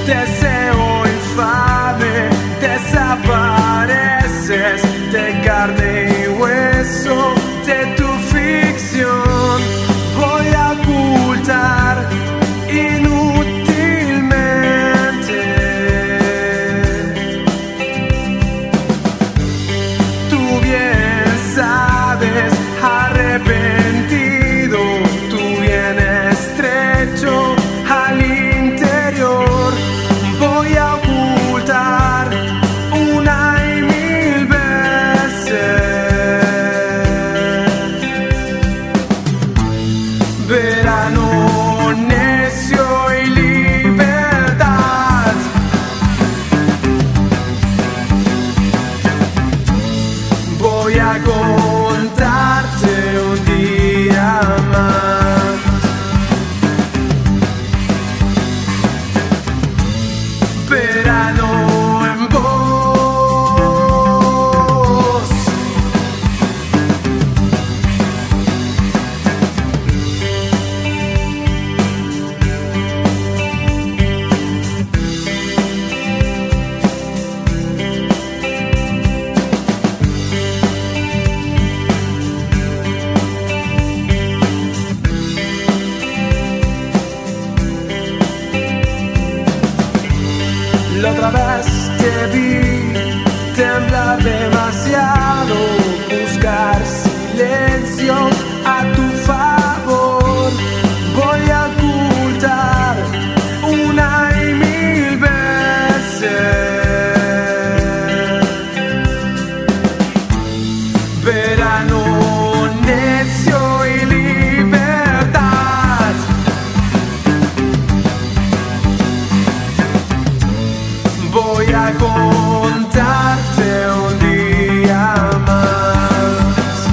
deseo infame, desapareces de carne y hueso de tu ficción. Voy a ocultar inútilmente. Tú bien sabes, arrepentido, tú bien estrecho al interior. Voy a ocultar una y mil veces. Verano necio y libertad. Voy a contarte un día más. Verano en vos. La otra vez te vi temblar demasiado, buscar silencio a tu favor. Voy a ocultar una y mil veces. Verano necio y libertad. Voy a contarte un día más.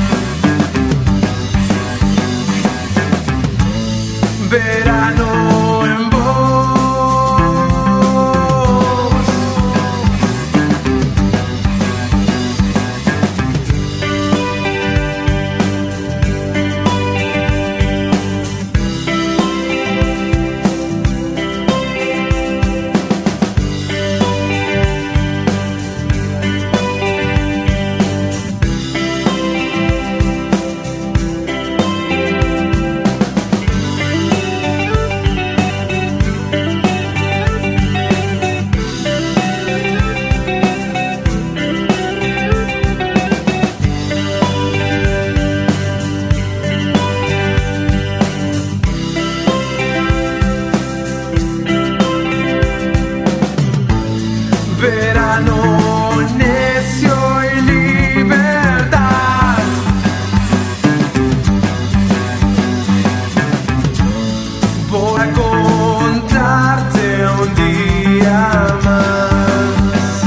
Verano en vos. Verano necio y libertad. Voy a contarte un día más.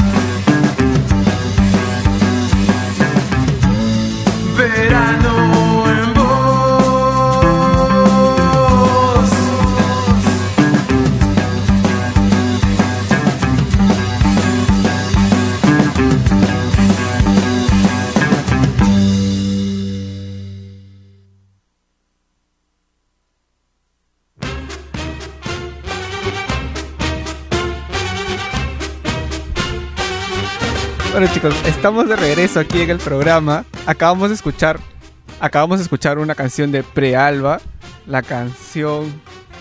Verano en vos. Bueno, chicos, estamos de regreso aquí en el programa. Acabamos de escuchar una canción de Prealba, la canción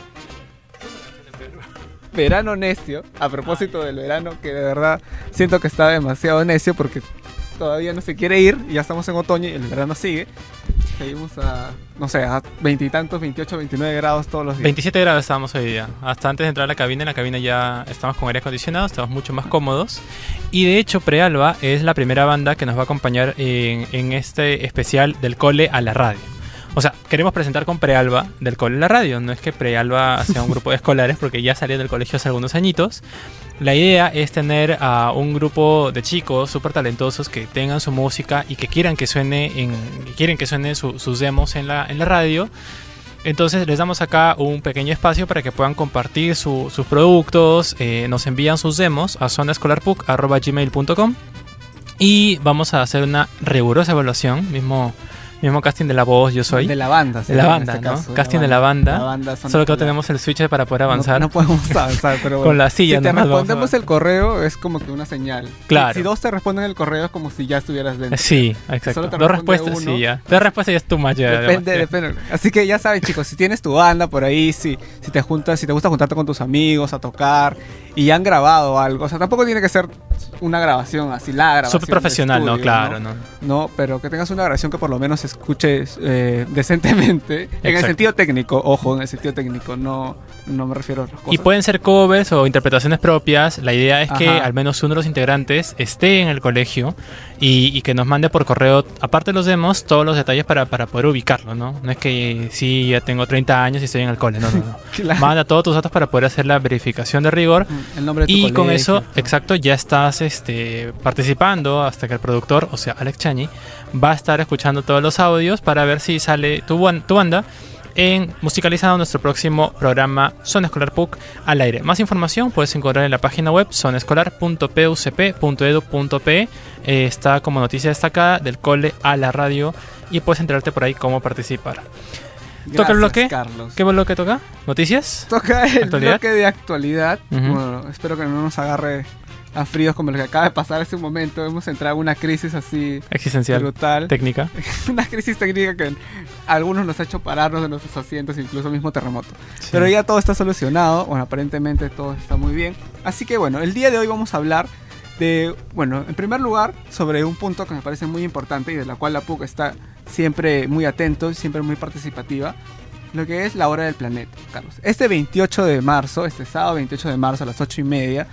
Verano Necio, a propósito del verano, que de verdad siento que está demasiado necio porque todavía no se quiere ir y ya estamos en otoño y el verano sigue. Seguimos a, no sé, a 20 y tantos, 28, 29 grados todos los días. 27 grados estábamos hoy día. Hasta antes de entrar a la cabina, en la cabina ya estamos con aire acondicionado, estamos mucho más cómodos. Y de hecho, Prealba es la primera banda que nos va a acompañar en este especial del cole a la radio. O sea, queremos presentar con Prealba del cole a la radio. No es que Prealba sea un grupo de escolares, porque ya salieron del colegio hace algunos añitos. La idea es tener a un grupo de chicos súper talentosos que tengan su música y que quieran que suene sus demos en la radio. Entonces les damos acá un pequeño espacio para que puedan compartir sus productos. Nos envían sus demos a zonaescolarpuc@gmail.com y vamos a hacer una rigurosa evaluación, mismo Mismo casting de la voz, yo soy. De la banda. De la sería en banda, este ¿no? caso, Casting de la banda. son Solo que no la- tenemos el switch para poder avanzar. No podemos avanzar, pero Con la silla si te nomás vamos a respondemos ver. el correo, es como que una señal. Claro. Si dos te responden el correo, es como si ya estuvieras dentro. Sí, exacto. Solo te Dos responde respuestas, uno. sí, ya. Dos respuestas ya es tu magia. Depende. Así que ya saben, chicos, si tienes tu banda por ahí, si te juntas, si te gusta juntarte con tus amigos a tocar y ya han grabado algo, o sea, tampoco tiene que ser una grabación así, la grabación Súper profesional, de ¿no? estudio, Claro, ¿no? No, pero que tengas una grabación que por lo menos se escuche decentemente. En el Exacto. sentido técnico, ojo, en el sentido técnico, no me refiero a otras cosas. Y pueden ser covers o interpretaciones propias. La idea es que Ajá. al menos uno de los integrantes esté en el colegio y que nos mande por correo, aparte de los demos, todos los detalles para poder ubicarlo, ¿no? No es que sí, ya tengo 30 años y estoy en el cole, no. Claro. Manda todos tus datos para poder hacer la verificación de rigor. El nombre de tu Y con colegio. eso, exacto, ya estás participando hasta que el productor, o sea, Alex Chañi, va a estar escuchando todos los audios para ver si sale tu banda musicalizando nuestro próximo programa Zona Escolar PUC al aire. Más información puedes encontrar en la página web zonaescolar.pucp.edu.pe. Está como noticia destacada del cole a la radio y puedes enterarte por ahí cómo participar. ¿Toca el bloque? Carlos. ¿Qué bloque toca? ¿Noticias? Toca el ¿Actualidad? bloque de actualidad. Ujú. Bueno, espero que no nos agarre a fríos como lo que acaba de pasar hace un momento. Hemos entrado en una crisis así Existencial. brutal. Técnica. Una crisis técnica que a algunos nos ha hecho pararnos de nuestros asientos, incluso mismo terremoto. Sí. Pero ya todo está solucionado. Bueno, aparentemente todo está muy bien. Así que bueno, el día de hoy vamos a hablar de, bueno, en primer lugar, sobre un punto que me parece muy importante y de la cual la PUC está siempre muy atento y siempre muy participativa. Lo que es la hora del planeta, Carlos. Este 28 de marzo, este sábado 28 de marzo a las 8:30,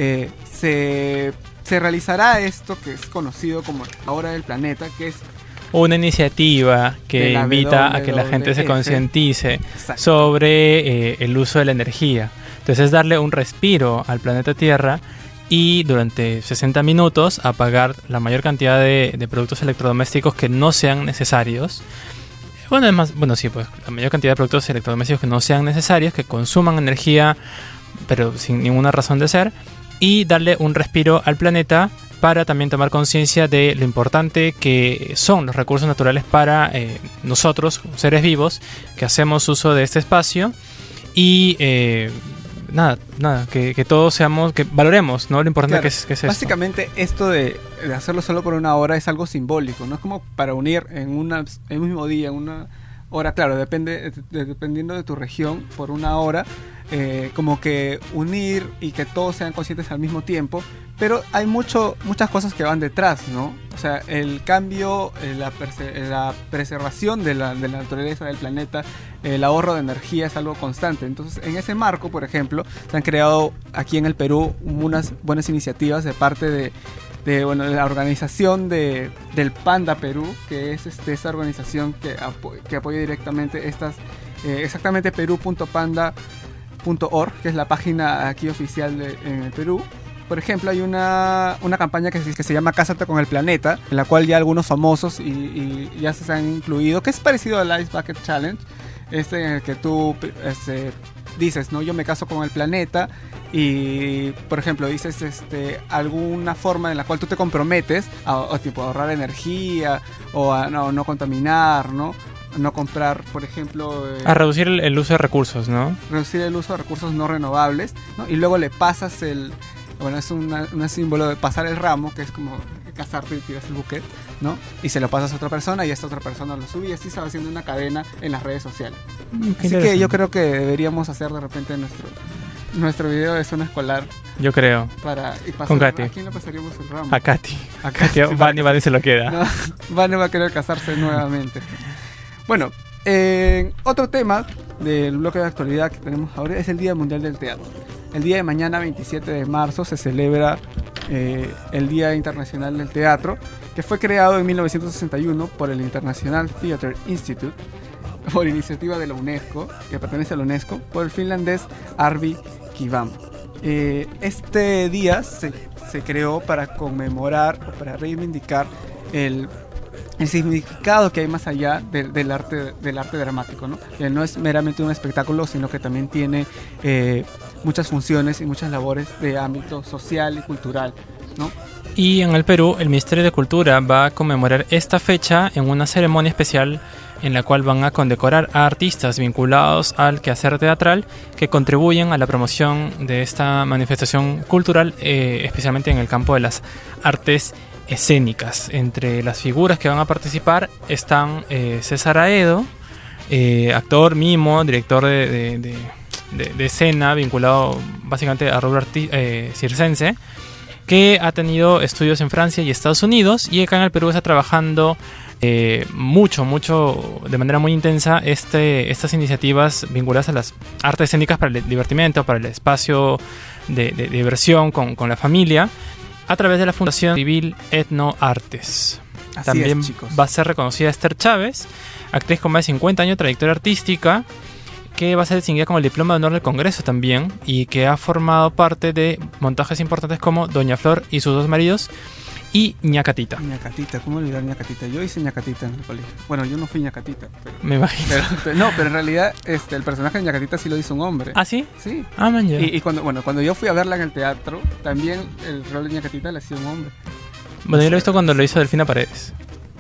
se realizará esto que es conocido como la hora del planeta, que es Una iniciativa De que la invita a que la gente se WWF. concientice exacto, sobre el uso de la energía. Entonces es darle un respiro al planeta Tierra y durante 60 minutos apagar la mayor cantidad de productos electrodomésticos que no sean necesarios. Bueno, además, bueno, sí, pues la mayor cantidad de productos electrodomésticos que no sean necesarios, que consuman energía, pero sin ninguna razón de ser, y darle un respiro al planeta para también tomar conciencia de lo importante que son los recursos naturales para nosotros, seres vivos, que hacemos uso de este espacio y que todos seamos, que valoremos, ¿no? Lo importante Claro, que es esto. básicamente esto de hacerlo solo por una hora es algo simbólico, no es como para unir en un mismo día, en una hora, claro, dependiendo de tu región, por una hora, como que unir y que todos sean conscientes al mismo tiempo, pero hay muchas cosas que van detrás, ¿no? O sea, el cambio, la preservación de la naturaleza del planeta, el ahorro de energía es algo constante. Entonces, en ese marco, por ejemplo, se han creado aquí en el Perú unas buenas iniciativas de parte de la organización del Panda Perú, que es esta organización que apoya directamente exactamente perú.panda.org, que es la página aquí oficial en el Perú. Por ejemplo, hay una campaña que se llama Cásate con el Planeta, en la cual ya algunos famosos y ya se han incluido, que es parecido al Ice Bucket Challenge, en el que tú dices, ¿no? Yo me caso con el planeta y, por ejemplo, dices alguna forma en la cual tú te comprometes a tipo, ahorrar energía o a no contaminar, ¿no? No comprar, por ejemplo... A reducir el uso de recursos, ¿no? reducir el uso de recursos no renovables, ¿no? Y luego le pasas es un símbolo de pasar el ramo, que es como casarte y tiras el buquet, ¿no? Y se lo pasas a otra persona y esta otra persona lo sube y así se va haciendo una cadena en las redes sociales. Así que yo creo que deberíamos hacer de repente nuestro video de zona escolar Yo creo. y pasar. Con Katy. ¿A quién le pasaríamos el ramo? A Katy. A Katy. Que Vani se lo queda. No, Vane va a querer casarse nuevamente. Bueno, otro tema del bloque de actualidad que tenemos ahora es el Día Mundial del Teatro. El día de mañana, 27 de marzo, se celebra el Día Internacional del Teatro, que fue creado en 1961 por el International Theatre Institute, por iniciativa de la UNESCO, que pertenece a la UNESCO, por el finlandés Arvi Kivam. Este día se creó para conmemorar o para reivindicar el significado que hay más allá del arte dramático, ¿no? Que no es meramente un espectáculo, sino que también tiene muchas funciones y muchas labores de ámbito social y cultural, ¿no? Y en el Perú, el Ministerio de Cultura va a conmemorar esta fecha en una ceremonia especial en la cual van a condecorar a artistas vinculados al quehacer teatral que contribuyen a la promoción de esta manifestación cultural, especialmente en el campo de las artes escénicas. Entre las figuras que van a participar están César Aedo, actor, mimo, director de escena, vinculado básicamente a rubro circense, que ha tenido estudios en Francia y Estados Unidos, y acá en el Perú está trabajando mucho, de manera muy intensa estas iniciativas vinculadas a las artes escénicas para el divertimento, para el espacio de diversión con la familia, a través de la Fundación Civil Etno Artes. Así También es, chicos. va a ser reconocida Esther Chávez, actriz con más de 50 años de trayectoria artística, que va a ser distinguida con el Diploma de Honor del Congreso también, y que ha formado parte de montajes importantes como Doña Flor y sus dos maridos y Ñacatita. Ñacatita, ¿cómo olvidar Ñacatita? Yo hice Ñacatita en el colegio. Bueno, yo no fui Ñacatita, pero... Me imagino. pero en realidad el personaje de Ñacatita sí lo hizo un hombre. ¿Ah, sí? Sí. Ah, man, ya. Y cuando yo fui a verla en el teatro, también el rol de Ñacatita le hacía un hombre. Bueno, yo lo he visto cuando lo hizo Delfina Paredes.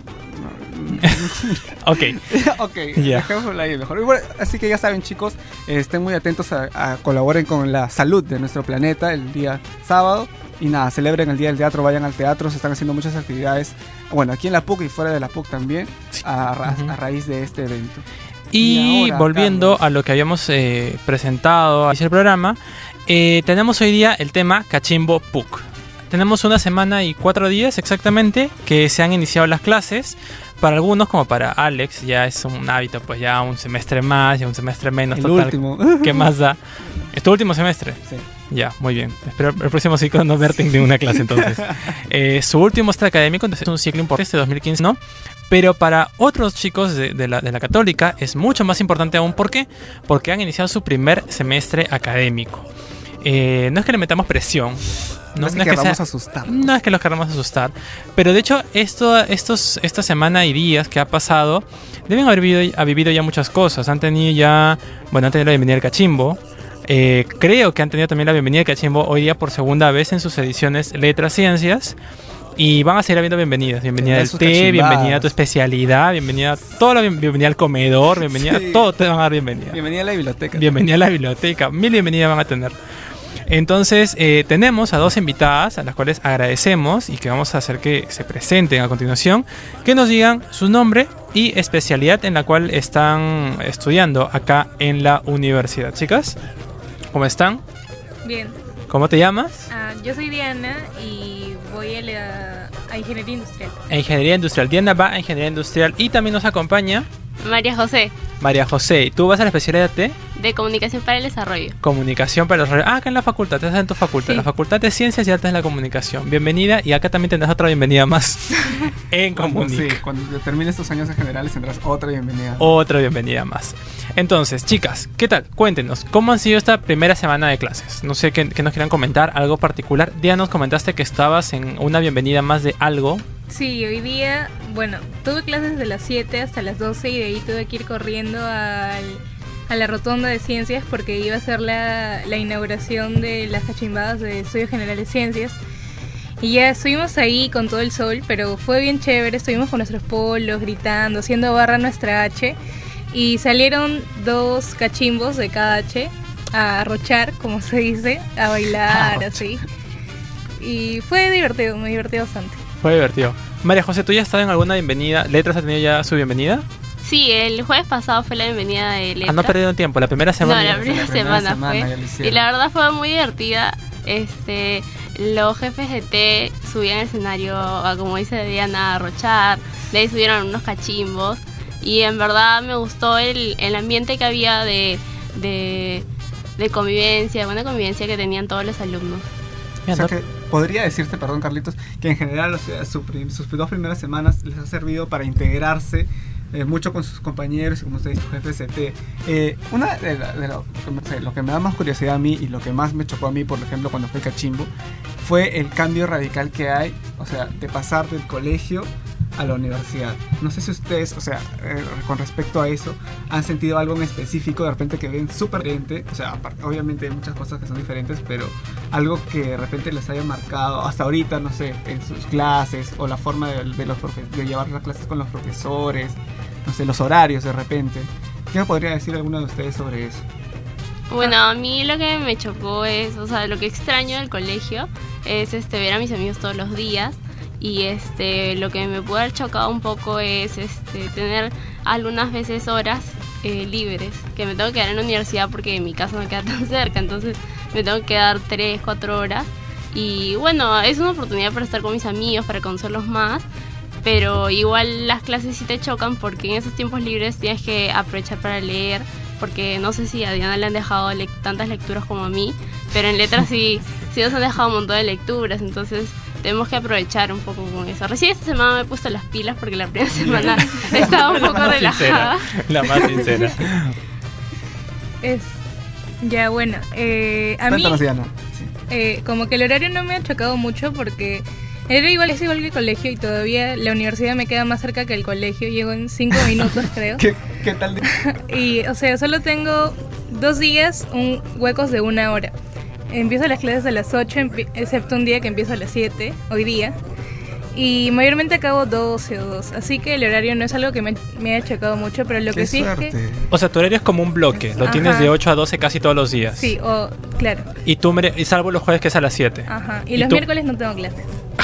Ok. Ok, Ya. dejémoslo ahí mejor. Y bueno, así que ya saben, chicos, estén muy atentos a colaboren con la salud de nuestro planeta el día sábado. Y nada, celebren el Día del Teatro, vayan al teatro, se están haciendo muchas actividades, bueno, aquí en la PUC y fuera de la PUC también, a raíz de este evento. Y ahora, volviendo Carlos, a lo que habíamos presentado al inicio del programa, tenemos hoy día el tema Cachimbo PUC. Tenemos una semana y 4 días exactamente que se han iniciado las clases. Para algunos, como para Alex, ya es un hábito, pues ya un semestre más, ya un semestre menos. el total, último. ¿qué más da? ¿Es tu último semestre? Sí. Ya, muy bien. Espero el próximo ciclo no verte en ninguna clase entonces. Su último semestre académico, entonces es un ciclo importante, este 2015, ¿no? Pero para otros chicos de la Católica es mucho más importante aún. ¿Por qué? Porque han iniciado su primer semestre académico. No es que le metamos presión. No es que queramos asustar. No es que los queramos asustar. Pero de hecho, esta semana y días que ha pasado, deben haber vivido ya muchas cosas. Han tenido la bienvenida al Cachimbo. Creo que han tenido también la bienvenida al Cachimbo hoy día por segunda vez en sus ediciones Letras Ciencias. Y van a seguir habiendo bienvenidas. Bienvenida al té, bienvenida a tu especialidad, bienvenida a todo, bienvenida al comedor, bienvenida a todo, te van a dar bienvenida. Bienvenida a la biblioteca. Bienvenida a la biblioteca. 1000 bienvenidas van a tener. Entonces tenemos a 2 invitadas a las cuales agradecemos y que vamos a hacer que se presenten a continuación, que nos digan su nombre y especialidad en la cual están estudiando acá en la universidad. Chicas, ¿cómo están? Bien. ¿Cómo te llamas? Yo soy Diana y voy a Ingeniería Industrial. A Ingeniería Industrial. Diana va a Ingeniería Industrial y también nos acompaña María José, María José. ¿Y tú vas a la especialidad de de Comunicación para el Desarrollo. Comunicación para los... acá en la facultad, estás en tu facultad, Sí. la Facultad de Ciencias y Artes de la Comunicación. Bienvenida, y acá también tendrás otra bienvenida más en Comunica. Sí, cuando termines tus años en generales tendrás otra bienvenida. Otra bienvenida más. Entonces, chicas, ¿qué tal? Cuéntenos, ¿cómo han sido esta primera semana de clases? No sé qué nos quieran comentar, algo particular. Diana, nos comentaste que estabas en una bienvenida más de algo. Sí, hoy día, tuve clases de las 7 hasta las 12 y de ahí tuve que ir corriendo a la rotonda de ciencias porque iba a ser la inauguración de las cachimbadas de Estudios Generales de Ciencias. Y ya estuvimos ahí con todo el sol, pero fue bien chévere, estuvimos con nuestros polos, gritando, haciendo barra nuestra H. Y salieron 2 cachimbos de cada H a arrochar, como se dice, a bailar, así. Y fue divertido, me divertí bastante. Fue divertido. María José, ¿tú ya has estado en alguna bienvenida? ¿Letras ha tenido ya su bienvenida? Sí, el jueves pasado fue la bienvenida de Letras. No perdieron tiempo, la primera semana. No, la primera semana ya lo fue. hicieron. Y la verdad fue muy divertida. Los jefes de té subían al escenario, como dice Diana, a arrochar. De ahí subieron unos cachimbos. Y en verdad me gustó el ambiente que había de convivencia, buena convivencia que tenían todos los alumnos. O sea que podría decirte, perdón Carlitos, que en general sus 2 primeras semanas les ha servido para integrarse mucho con sus compañeros y como ustedes, sus jefes de té. Una de lo que me da más curiosidad a mí y lo que más me chocó a mí, por ejemplo, cuando fui cachimbo, fue el cambio radical que hay, o sea, de pasar del colegio a la universidad. No sé si ustedes, o sea, con respecto a eso, han sentido algo en específico de repente que ven súper diferente, o sea, obviamente hay muchas cosas que son diferentes, pero algo que de repente les haya marcado hasta ahorita, no sé, en sus clases o la forma de llevar las clases con los profesores, no sé, los horarios de repente. ¿Qué me podría decir alguno de ustedes sobre eso? Bueno, a mí lo que me chocó es, o sea, lo que extraño del colegio es ver a mis amigos todos los días. Y lo que me puede haber chocado un poco es tener algunas veces horas libres, que me tengo que quedar en la universidad porque mi casa no queda tan cerca, entonces me tengo que quedar 3, 4 horas. Y bueno, es una oportunidad para estar con mis amigos, para conocerlos más, pero igual las clases sí te chocan porque en esos tiempos libres tienes que aprovechar para leer, porque no sé si a Diana le han dejado tantas lecturas como a mí, pero en letras sí nos han dejado un montón de lecturas, entonces tenemos que aprovechar un poco con eso. Recién esta semana me he puesto las pilas porque la primera semana estaba un poco relajada. La más sincera. Ya, bueno, a mí Cuéntanos, Diana. Sí. como que el horario no me ha chocado mucho porque es igual que el colegio y todavía la universidad me queda más cerca que el colegio. Llego en 5 minutos, creo. ¿Qué tal? Y, o sea, solo tengo 2 días huecos de 1 hora. Empiezo las clases a las 8, excepto un día que empiezo a las 7, hoy día. Y mayormente acabo 12 o 2. Así que el horario no es algo que me haya chocado mucho, pero lo que sí es que... O sea, tu horario es como un bloque. Lo tienes de 8 a 12 casi todos los días. Sí, claro. Y salvo los jueves que es a las 7. Ajá. Y los miércoles no tengo clases.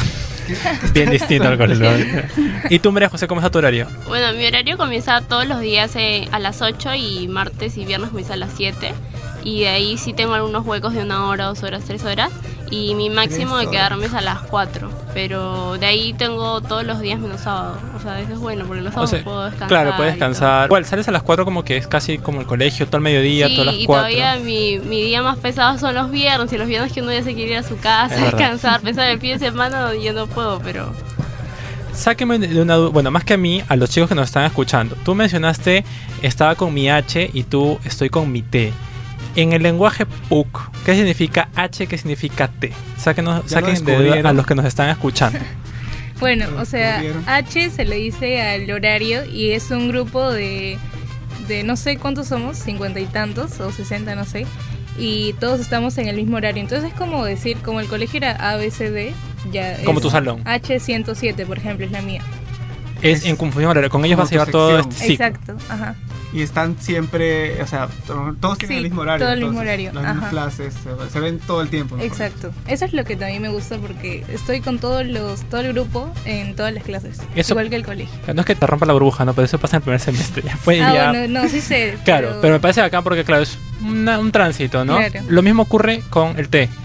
Bien distinto al colegio. ¿Y tú, María José, cómo es tu horario? Bueno, mi horario comienza todos los días a las 8 y martes y viernes comienza a las 7. Y de ahí sí tengo algunos huecos de 1 hora, 2 horas, 3 horas. Y mi máximo de quedarme es a las 4. Pero de ahí tengo todos los días menos sábado. O sea, eso es bueno porque los sábados puedo descansar. Claro, puedes descansar. Igual, sales a las 4 como que es casi como el colegio, todo el mediodía, sí, todas las 4. Y todavía mi día más pesado son los viernes. Y los viernes que uno ya se quiere ir a su casa, descansar. Pensar el fin de semana yo no puedo, pero... Sáqueme de una duda, bueno, más que a mí, a los chicos que nos están escuchando. Tú mencionaste, estaba con mi H y tú estoy con mi T. En el lenguaje PUC, ¿qué significa H, qué significa T? Saquen de duda a los que nos están escuchando. Bueno, o sea, H se le dice al horario y es un grupo de no sé cuántos somos, 50 y tantos o 60, no sé. Y todos estamos en el mismo horario. Entonces es como decir, como el colegio era A, B, C, D, ya como tu salón. H107, por ejemplo, es la mía. Es en confusión horaria. Con ellos vas a llevar todo este ciclo. Exacto, ajá. Y están siempre, o sea, todos tienen el mismo horario. Todo el mismo horario. Las mismas clases, se ven todo el tiempo. Exacto. Eso es lo que también me gusta porque estoy con todo el grupo en todas las clases. Eso, igual que el colegio. No es que te rompa la burbuja, ¿no? Pero eso pasa en el primer semestre. Bueno, no, sí sé. Claro, pero me parece bacán porque, claro, es un tránsito, ¿no? Claro. Lo mismo ocurre con el T.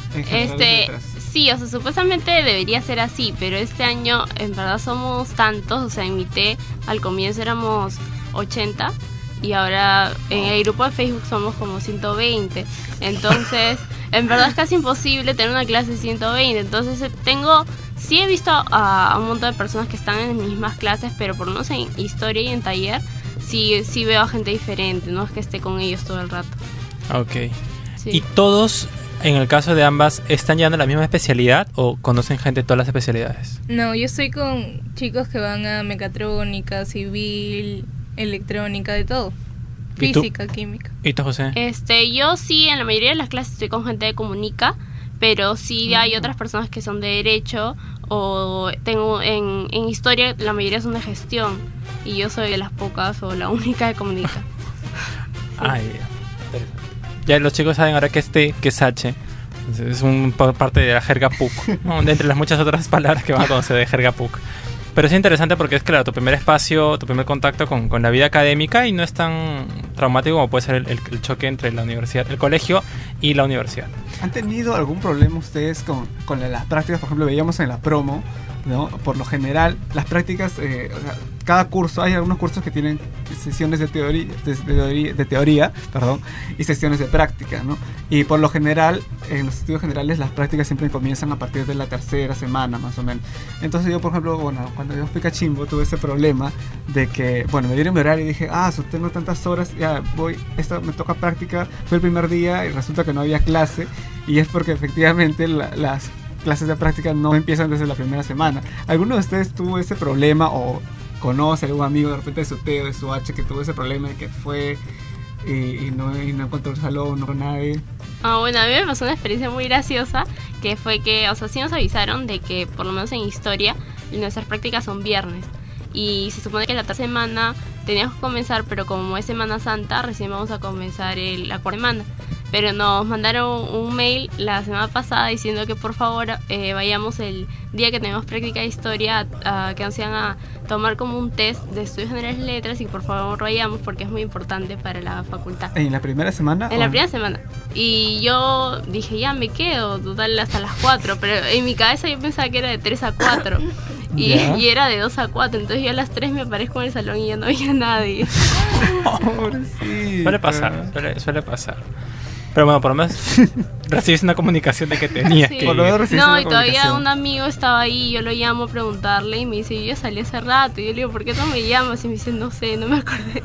Sí, o sea, supuestamente debería ser así, pero este año en verdad somos tantos, o sea, en mi T al comienzo éramos 80 y ahora en el grupo de Facebook somos como 120, entonces en verdad es casi imposible tener una clase de 120, entonces sí he visto a un montón de personas que están en las mismas clases, pero por lo menos en historia y en taller sí veo a gente diferente, no es que esté con ellos todo el rato. Ok. Sí. ¿Y todos, en el caso de ambas, están llevando la misma especialidad o conocen gente de todas las especialidades? No, yo estoy con chicos que van a mecatrónica, civil, electrónica, de todo. Física, química. ¿Y tú, José? Yo sí, en la mayoría de las clases estoy con gente de comunica, pero sí hay otras personas que son de derecho o tengo en historia, la mayoría son de gestión y yo soy de las pocas o la única de comunica. Ay, ya los chicos saben ahora que es H. Es parte de la jerga PUC, ¿no? De entre las muchas otras palabras que van a conocer de jerga PUC. Pero es interesante porque es, claro, tu primer espacio, tu primer contacto con la vida académica y no es tan traumático como puede ser el choque entre la universidad, el colegio y la universidad. ¿Han tenido algún problema ustedes con las prácticas? Por ejemplo, veíamos en la promo, ¿no? Por lo general, las prácticas, o sea, cada curso, hay algunos cursos que tienen sesiones de teoría, y sesiones de práctica, ¿no? Y por lo general, en los estudios generales, las prácticas siempre comienzan a partir de la tercera semana, más o menos. Entonces yo, por ejemplo, cuando yo fui cachimbo, tuve ese problema de que, me dieron mi horario y dije, tengo tantas horas, ya voy, me toca práctica, fue el primer día y resulta que no había clase, y es porque efectivamente clases de práctica no empiezan desde la primera semana. ¿Alguno de ustedes tuvo ese problema o conoce algún amigo de repente de su T o de su H que tuvo ese problema y que fue y no encontró el salón, no con nadie? Bueno, a mí me pasó una experiencia muy graciosa, que fue que, o sea, sí nos avisaron de que por lo menos en historia nuestras prácticas son viernes. Y se supone que la tercera semana teníamos que comenzar, pero como es Semana Santa, recién vamos a comenzar la cuarta semana. Pero nos mandaron un mail la semana pasada diciendo que por favor vayamos el día que tenemos práctica de historia que nos iban a tomar como un test de estudios generales de letras y por favor vayamos porque es muy importante para la facultad. ¿En la primera semana? En la primera semana. Y yo dije, ya me quedo, total hasta las 4, pero en mi cabeza yo pensaba que era de 3 a 4. Y era de 2 a 4, entonces yo a las 3 me aparezco en el salón y ya no había nadie. Pobrecito. Suele pasar. Pero bueno, por lo menos recibes una comunicación de que tenías Sí. que Por lo menos ir. recibiste No, una y todavía comunicación. un amigo estaba ahí, yo lo llamo a preguntarle y me dice, yo ya salí hace rato. Y yo le digo, ¿por qué no me llamas? Y me dice, no sé, no me acordé.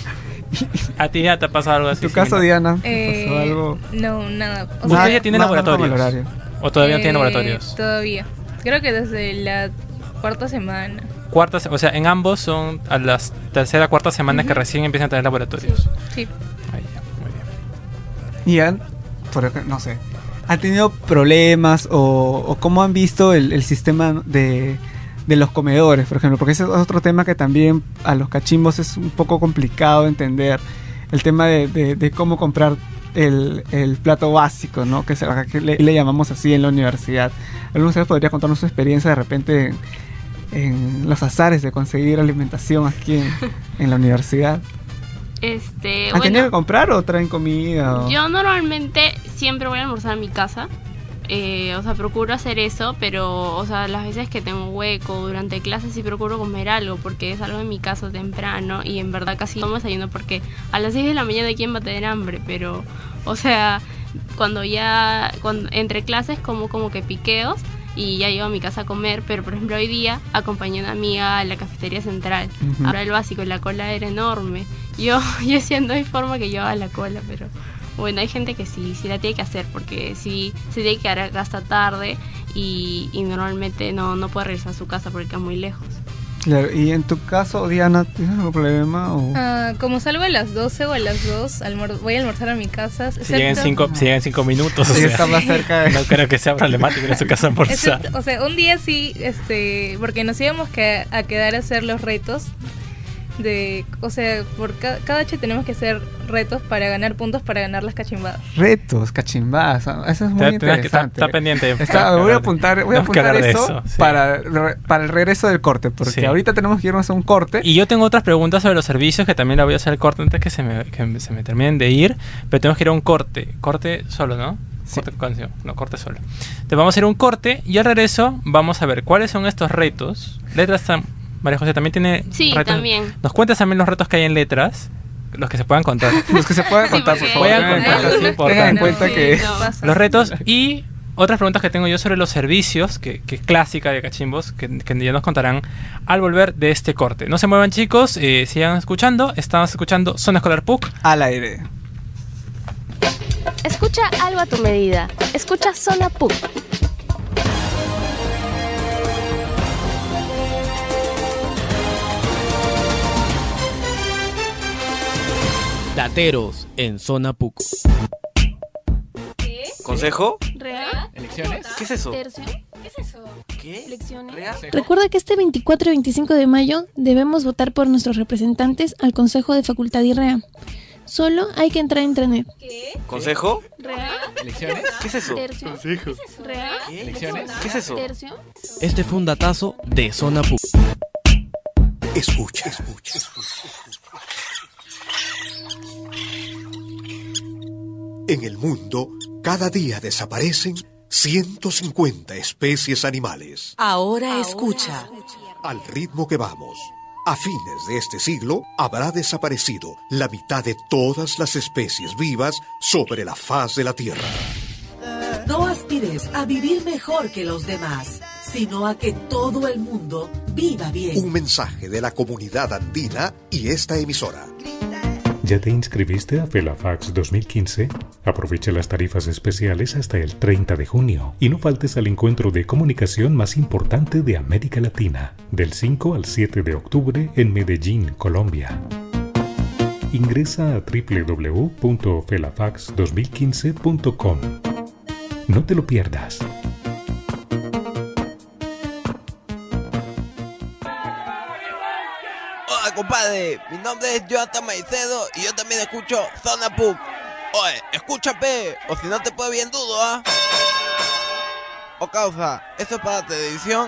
¿A ti ya te ha pasado algo ¿En así? tu caso, similar? Diana? ¿te pasó algo? No, nada. O ¿Usted sea, ya tiene Nada con el laboratorios? horario. ¿O todavía no tiene laboratorios? Todavía. Creo que desde la cuarta semana. O sea, en ambos son a las tercera, cuarta semana que recién empiezan a tener laboratorios. Sí. Ahí ya, muy bien. Y no sé, ¿han tenido problemas o cómo han visto el sistema de los comedores, por ejemplo? Porque ese es otro tema que también a los cachimbos es un poco complicado de entender. El tema de cómo comprar el plato básico, ¿no? Que le llamamos así en la universidad. ¿Alguno de ustedes podría contarnos su experiencia de repente en los azares de conseguir alimentación aquí en la universidad? ¿Han tenido que comprar o traen comida? O... Yo normalmente siempre voy a almorzar en mi casa. O sea, procuro hacer eso, pero, o sea, las veces que tengo hueco durante clases sí procuro comer algo, porque salgo de mi casa temprano y en verdad casi no desayuno porque a las 6 de la mañana ¿quién va a tener hambre? Pero, o sea, cuando entre clases como que piqueos y ya llego a mi casa a comer, pero por ejemplo hoy día acompañé a una amiga a la cafetería central. Ujú. Ahora el básico, la cola era enorme. Yo siendo hay forma que yo haga la cola, pero bueno, hay gente que sí la tiene que hacer porque sí se tiene que quedar acá hasta tarde y normalmente no puede regresar a su casa porque queda muy lejos. Claro, y en tu caso, Diana, ¿tienes algún problema? O... Como salgo a las 12 o a las 2, voy a almorzar a mi casa. Si llegan 5 minutos, o Sí, sea, está más cerca de... no creo que sea problemático en su casa almorzar. O sea, un día sí, porque nos íbamos a quedar a hacer los retos. O sea, por cada H tenemos que hacer retos para ganar puntos para ganar las cachimbadas. Retos, cachimbadas, eso es muy interesante. Está pendiente. Voy a apuntar Tenemos que hablar de eso sí. para el regreso del corte, porque Sí. ahorita tenemos que irnos a un corte. Y yo tengo otras preguntas sobre los servicios que también la voy a hacer el corte antes que se me terminen de ir, pero tenemos que ir a un corte solo, ¿no? Sí. Corte con canción, no, corte solo. Entonces vamos a ir a un corte y al regreso vamos a ver cuáles son estos retos. Letras María José también tiene Sí, retos. también. Nos cuentas también los retos que hay en letras, los que se puedan contar. Los que se puedan Sí, contar, por porque favor. Puedan tengan en contar, cuenta. es importante. Tengan en cuenta Sí, que... no. Pasa. Los retos y otras preguntas que tengo yo sobre los servicios, que es clásica de cachimbos, que ya nos contarán al volver de este corte. No se muevan, chicos, sigan escuchando. Estamos escuchando Zona Escolar PUC. Al aire. Escucha algo a tu medida. Escucha Zona PUC. Dateros en Zona PUC. ¿Consejo? ¿Real? ¿Elecciones? ¿Qué es eso? ¿Tercio? ¿Qué? ¿Elecciones? ¿Real? Recuerda que este 24 y 25 de mayo debemos votar por nuestros representantes al Consejo de Facultad y REA. Solo hay que entrar a internet. ¿Consejo? ¿Real? ¿Elecciones? ¿Qué es eso? ¿Tercio? ¿Real? ¿Qué? ¿Elecciones? ¿Qué es eso? ¿Tercio? Este fue un datazo de Zona PUC. Escucha. En el mundo, cada día desaparecen 150 especies animales. Ahora escucha. Al ritmo que vamos, a fines de este siglo, habrá desaparecido la mitad de todas las especies vivas sobre la faz de la Tierra. No aspires a vivir mejor que los demás, sino a que todo el mundo viva bien. Un mensaje de la comunidad andina y esta emisora. ¿Ya te inscribiste a Felafax 2015? Aprovecha las tarifas especiales hasta el 30 de junio y no faltes al encuentro de comunicación más importante de América Latina, del 5 al 7 de octubre en Medellín, Colombia. Ingresa a www.felafax2015.com. No te lo pierdas. Hola, compadre. Mi nombre es Jonathan Maicedo y yo también escucho Zona PUC. Oye, escúchame, o si no te puede bien dudo, ¿ah? O causa, ¿eso es para televisión?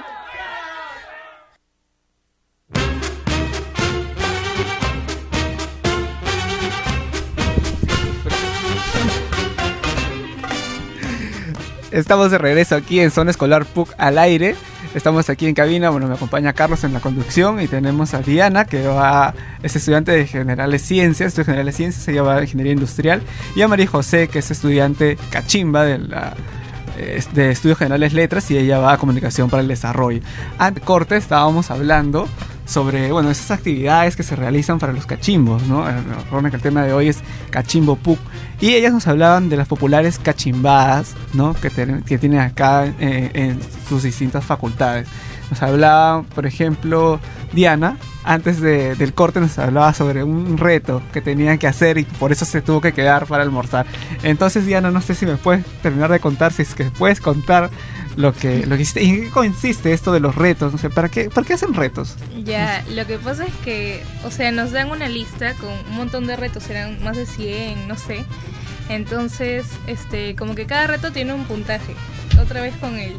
Estamos de regreso aquí en Zona Escolar PUC al aire. Estamos aquí en cabina, bueno, me acompaña Carlos en la conducción y tenemos a Diana, que es estudiante de Generales Ciencias, ella va a Ingeniería Industrial, y a María José, que es estudiante cachimba de Estudios Generales Letras, y ella va a Comunicación para el Desarrollo. Antes de corte estábamos hablando sobre, bueno, esas actividades que se realizan para los cachimbos, ¿no? Recuerden que el tema de hoy es Cachimbo PUC. Y ellas nos hablaban de las populares cachimbadas, ¿no? que tienen acá en sus distintas facultades. Nos hablaba, por ejemplo, Diana, antes del corte nos hablaba sobre un reto que tenían que hacer y por eso se tuvo que quedar para almorzar. Entonces, Diana, no sé si me puedes terminar de contar, si es que puedes contar lo que hiciste. ¿En qué consiste esto de los retos? No sé, ¿para qué hacen retos? Ya, lo que pasa es que, o sea, nos dan una lista con un montón de retos, eran más de 100, no sé. Entonces, como que cada reto tiene un puntaje. Otra vez con el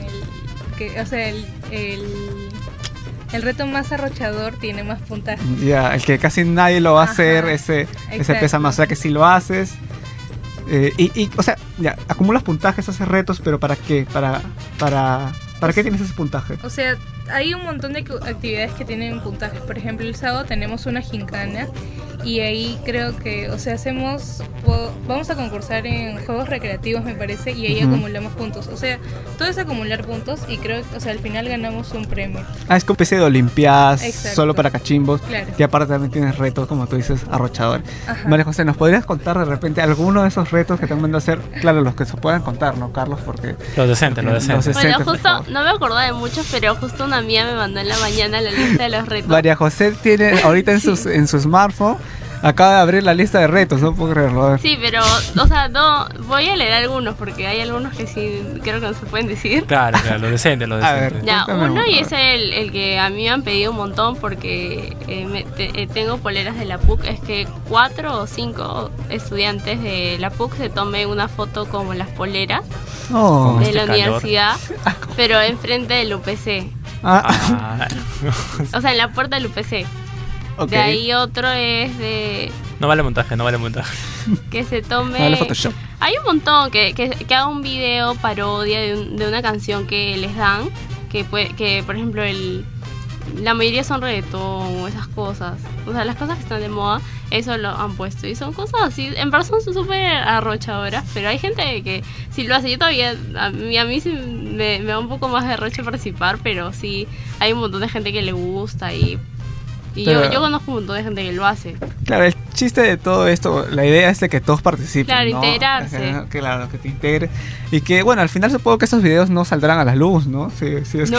reto más arrochador tiene más puntaje. Ya, el que casi nadie lo va a hacer, ese pesa más. O sea, que si lo haces, o sea, ya, acumulas puntajes, haces retos, pero ¿para qué? ¿Para qué tienes ese puntaje? O sea, hay un montón de actividades que tienen puntajes. Por ejemplo, el sábado tenemos una gincana y ahí creo que, o sea, vamos a concursar en juegos recreativos, me parece, y ahí acumulamos puntos. O sea, todo es acumular puntos y creo que, o sea, al final ganamos un premio. Es como una especie de olimpiadas. Exacto. Solo para cachimbos. Claro. Y aparte también tienes retos, como tú dices, arrochadores. María José, ¿nos podrías contar de repente alguno de esos retos que te han mandado a hacer? Claro, los que se puedan contar, ¿no, Carlos? Porque Los decentes. Bueno, justo, no me acordaba de muchos, pero justo una amiga me mandó en la mañana la lista de los retos. María José tiene ahorita en su smartphone, acaba de abrir la lista de retos, no puedo creerlo. Sí, pero, o sea, no, voy a leer algunos porque hay algunos que sí creo que no se pueden decir. Claro, lo decente. A ver, ya, uno, y es el que a mí me han pedido un montón porque tengo poleras de la PUC, es que 4 o 5 estudiantes de la PUC se tomen una foto como las poleras de la universidad, pero enfrente del UPC. O sea, en la puerta del UPC. Okay. De ahí otro es de... No vale montaje. Que se tome... No vale Photoshop. Hay un montón que haga un video parodia de una canción que les dan, que por ejemplo la mayoría son reggaetón o esas cosas. O sea, las cosas que están de moda, eso lo han puesto. Y son cosas así, en verdad son súper arrochadoras, pero hay gente que si lo hace, yo todavía, a mí sí me da un poco más de arrocho participar, pero sí hay un montón de gente que le gusta y yo conozco un montón de gente que lo hace. Claro, el chiste de todo esto, la idea es de que todos participen. Claro, ¿no? integrarse. Claro, que te integres. Y que, bueno, al final supongo que esos videos no saldrán a la luz, ¿no? Lo suben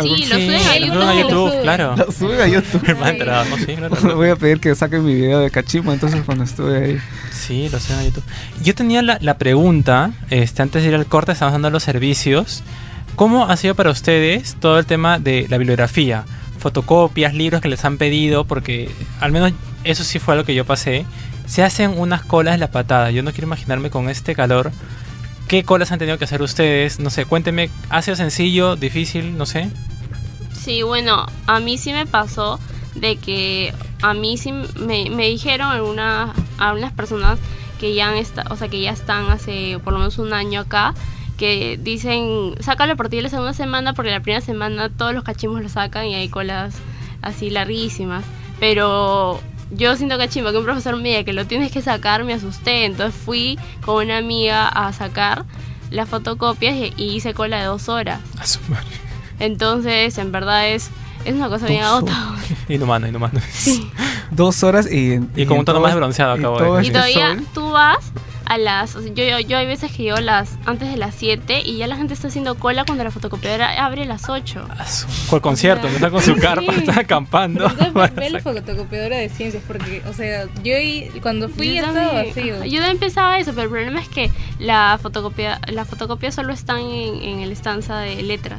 a YouTube, claro. Lo suben a YouTube. Voy a pedir que saquen mi video de cachimbo entonces cuando estuve ahí. Sí, lo suben a YouTube. Yo tenía la pregunta, antes de ir al corte, estamos dando los servicios. ¿Cómo ha sido para ustedes todo el tema de la bibliografía? Fotocopias, libros que les han pedido, porque al menos eso sí fue algo que yo pasé. Se hacen unas colas de la patada. Yo no quiero imaginarme con este calor qué colas han tenido que hacer ustedes. No sé, cuéntenme, ¿ha sido sencillo, difícil, no sé? Sí, bueno, a mí sí me pasó de que a mí sí me dijeron algunas personas que ya están hace por lo menos un año acá, que dicen, sácalo por ti la segunda semana, porque la primera semana todos los cachimbos lo sacan y hay colas así larguísimas. Pero yo siento cachimbo que un profesor me diga que lo tienes que sacar, me asusté. Entonces fui con una amiga a sacar las fotocopias y hice cola de 2 horas. A su madre. Entonces, en verdad es una cosa bien agotadora. Inhumano. Sí. 2 horas y con un tono más bronceado acabo de Y todavía tú vas a las... O sea, yo hay veces que llego antes de las 7 y ya la gente está haciendo cola cuando la fotocopiadora abre a las 8. Por concierto, que está con su carpa, está acampando. Ve la fotocopiadora de ciencias porque, o sea, cuando fui ya estaba vacío. Yo también pensaba eso, pero el problema es que la fotocopia solo está en el estanza de letras.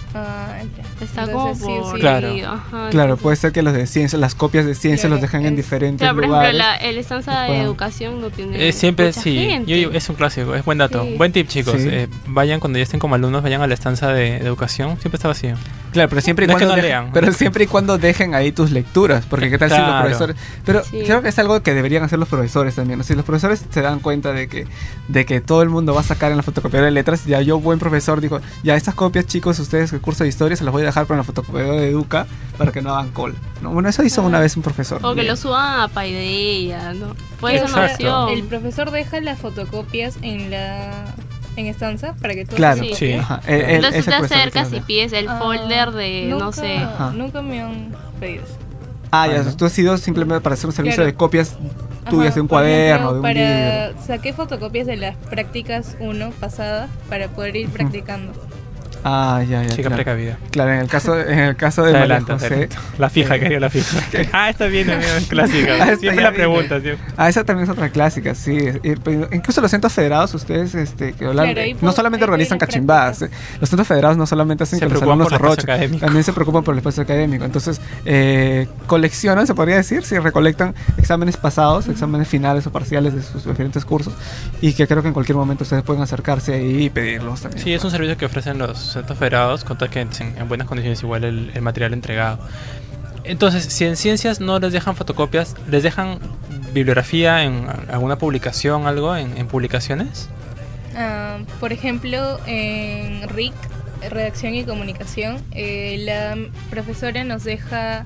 Está como por... Claro, puede ser que los de ciencia, las copias de ciencia los dejan en diferentes por lugares. ejemplo, el estanza de educación no tiene siempre mucha gente. Es un clásico, es buen dato. Buen tip, chicos. Vayan cuando ya estén como alumnos, vayan a la estancia de educación, siempre está vacío. Claro, pero siempre y cuando dejen ahí tus lecturas, porque qué tal si los profesores... Pero creo que es algo que deberían hacer los profesores también, ¿no? Si los profesores se dan cuenta de que todo el mundo va a sacar en la fotocopiadora de letras, ya yo, buen profesor, digo, ya estas copias, chicos, ustedes el curso de historia se las voy a dejar para la fotocopiadora de Educa para que no hagan cola, ¿no? Bueno, eso hizo una vez un profesor. O que lo suban a Paideia, ¿no? Puede ser una opción. El profesor deja las fotocopias en estanza para que todos entonces tú te acercas y pides el folder de nunca me han pedido eso. Ya, tú has ido simplemente para hacer un servicio de copias tuyas de un cuaderno, de un libro. Saqué fotocopias de las prácticas 1 pasadas para poder ir practicando. Chica precavida. Claro, en el caso de María José, la fija, quería la fija. Esta viene clásica. Siempre la pregunta, tío. Esa también es otra clásica, sí. Incluso los centros federados, ustedes que hablan, no solamente organizan cachimbadas. Los centros federados no solamente hacen que los alumnos arrochen, también se preocupan por el espacio académico. Entonces, coleccionan, se podría decir, recolectan exámenes pasados, exámenes finales o parciales de sus diferentes cursos, y que creo que en cualquier momento ustedes pueden acercarse ahí y pedirlos también. Sí, es un servicio que ofrecen los centros federados, con tal que en buenas condiciones igual el material entregado. Entonces, si en ciencias no les dejan fotocopias, ¿les dejan bibliografía en alguna publicación, algo en publicaciones? Por ejemplo, en RIC, Redacción y Comunicación, la profesora nos deja,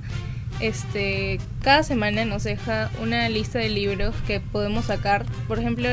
cada semana nos deja una lista de libros que podemos sacar. Por ejemplo,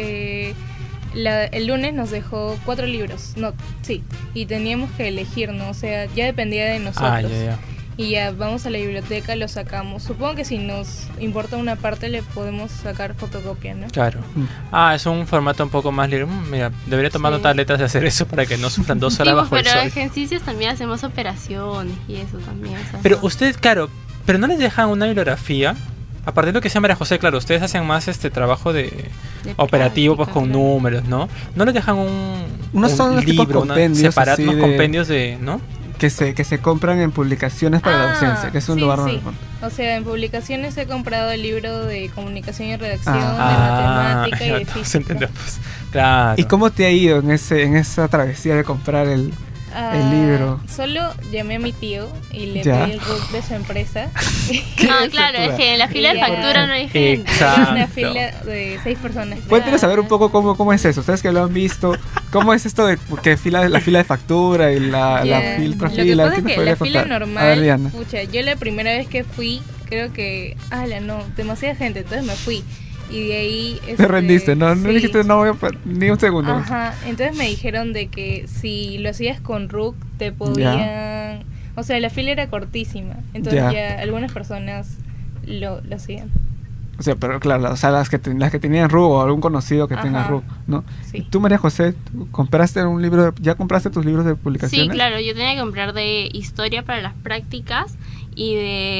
el lunes nos dejó 4 libros, y teníamos que elegir, ¿no? O sea, ya dependía de nosotros. Y ya vamos a la biblioteca, lo sacamos. Supongo que si nos importa una parte le podemos sacar fotocopia, ¿no? Claro. Es un formato un poco más libre. Mira, debería tomar nota de letras de hacer eso para que no sufran 2 horas bajo el sol. Pero en ejercicios también hacemos operaciones y eso también. Pero ustedes, claro, pero no les dejan una bibliografía. Aparte de lo que decía María José, claro, ustedes hacen más trabajo de operativo, pues con números, ¿no? No les dejan un libro, separado, unos compendios ¿no? Que se compran en publicaciones para la docencia, que es un lugar donde... O sea, en publicaciones he comprado el libro de comunicación y redacción, de matemática y de física. Claro. ¿Y cómo te ha ido en esa travesía de comprar el libro? Solo llamé a mi tío y le pedí el RUC de su empresa. Claro, es que en la fila de factura no hay gente. Era una fila de 6 personas. Cuéntenos saber un poco cómo es eso. Ustedes que lo han visto, ¿cómo es esto de que la fila de factura y la fila? Lo que pasa es que la fila normal, yo la primera vez que fui, creo que, demasiada gente, entonces me fui. Y de ahí... Te rendiste, ¿no? No dijiste no voy ni un segundo. Entonces me dijeron de que si lo hacías con RUC te podían... O sea, la fila era cortísima. Entonces ya algunas personas lo hacían. O sea, pero claro, o sea, las que tenían RUC o algún conocido que tenga RUC, ¿no? Sí. ¿Tú, María José, compraste un libro, ya compraste tus libros de publicaciones? Sí, claro, yo tenía que comprar de historia para las prácticas y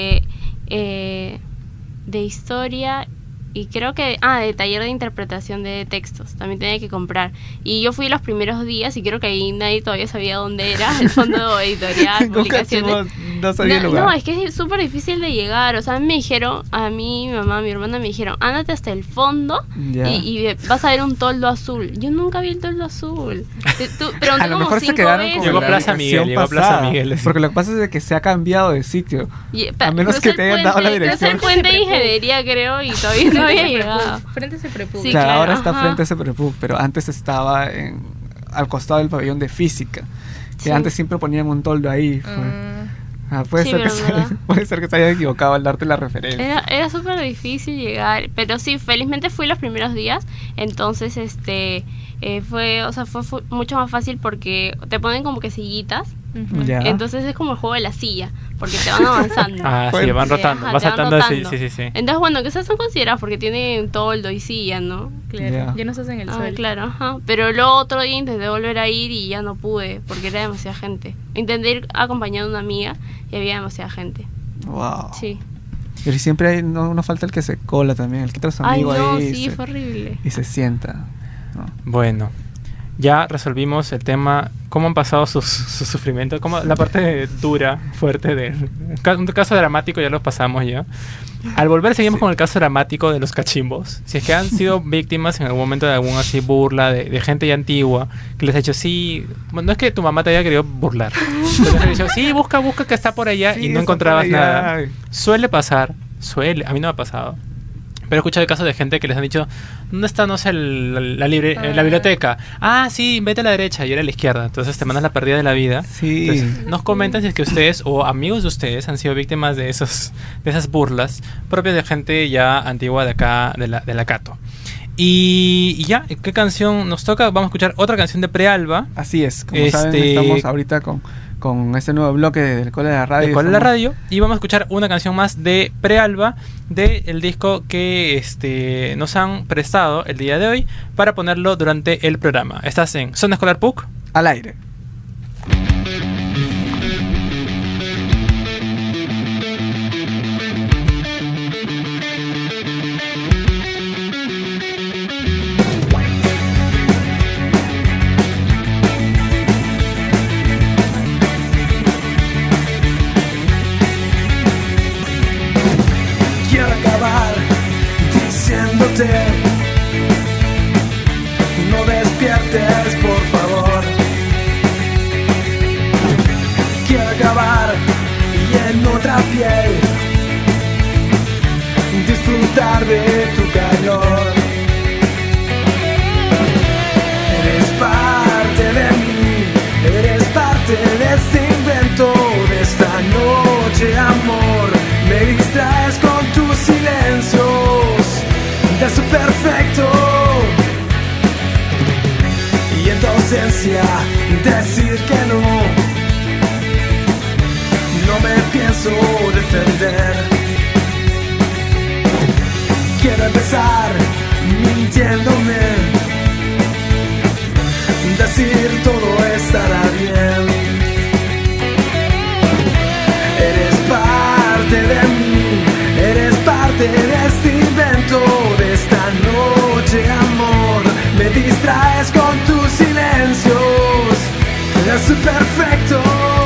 de historia. Y creo que, de taller de interpretación de textos, también tenía que comprar. Y yo fui los primeros días y creo que ahí nadie todavía sabía dónde era el fondo editorial, publicaciones. No sabía el lugar. No, es que es súper difícil de llegar. O sea, me dijeron, a mí, mi mamá, mi hermana me dijeron, ándate hasta el fondo y vas a ver un toldo azul. Yo nunca vi el toldo azul. Pregunté a lo mejor se quedaron con llegó a Plaza Miguel. Porque lo que pasa es de que se ha cambiado de sitio. A menos que te hayan dado la dirección. Es el puente de ingeniería, creo, y todavía no había llegado. Frente a ese prepuc. Sí, claro, ahora está frente a ese prepuc, pero antes estaba al costado del pabellón de física. Que antes siempre ponían un toldo ahí. Puede ser que se haya equivocado al darte la referencia. Era súper difícil llegar, pero sí, felizmente fui los primeros días, entonces fue mucho más fácil porque te ponen como que sillitas Ujú. Ya. Entonces es como el juego de la silla, porque te van avanzando. Sí, van rotando, Ajá, vas te van saltando. rotando. Sí. Entonces, bueno, que esas son consideradas porque tienen toldo y silla, ¿no? Claro, ya no estás en el sol. Claro, ajá. Pero luego otro día intenté volver a ir y ya no pude, porque era demasiada gente. Intenté ir acompañando a una amiga y había demasiada gente. Wow. Sí. Pero siempre hay, no falta el que se cola también, el que trae a su Ay, amigo no, ahí. sí, fue horrible. Y se sienta. ¿no? Bueno, ya resolvimos el tema, cómo han pasado sus sufrimientos, cómo, la parte dura, fuerte de un caso dramático ya lo pasamos ya. Al volver seguimos con el caso dramático de los cachimbos. Si es que han sido víctimas en algún momento de alguna así burla de gente ya antigua que les ha dicho, sí, no es que tu mamá te haya querido burlar, pero les ha dicho, sí, busca que está por allá, Sí, y no está encontrabas por allá. nada. Suele pasar, a mí no me ha pasado. Pero he escuchado casos de gente que les han dicho, ¿dónde está, no sé, la biblioteca? Ah, sí, vete a la derecha y era a la izquierda. Entonces te mandas la pérdida de la vida. Sí. Entonces, nos comentan si es que ustedes o amigos de ustedes han sido víctimas de esas burlas propias de gente ya antigua de acá, de la Cato. Y ya, ¿qué canción nos toca? Vamos a escuchar otra canción de Prealba. Así es, como saben, estamos ahorita con este nuevo bloque del Cole de la Radio. Del Cole de la Radio. Y vamos a escuchar una canción más de Prealba, del disco que nos han prestado el día de hoy para ponerlo durante el programa. Estás en Zona Escolar PUC. Al aire. Quiero acabar diciéndote, no despiertes, por favor. Quiero acabar y en otra piel disfrutar de tu calor. Eres parte de mí, eres parte de este invento, de esta noche, amor. Me distraes con tus silencios de su perfecto, y en tu ausencia decir que no me pienso defender. Quiero empezar mintiéndome, decir todo estará bien. Eres parte de mí, eres parte de este invento, de esta noche, amor. Me distraes con tus silencios, es perfecto.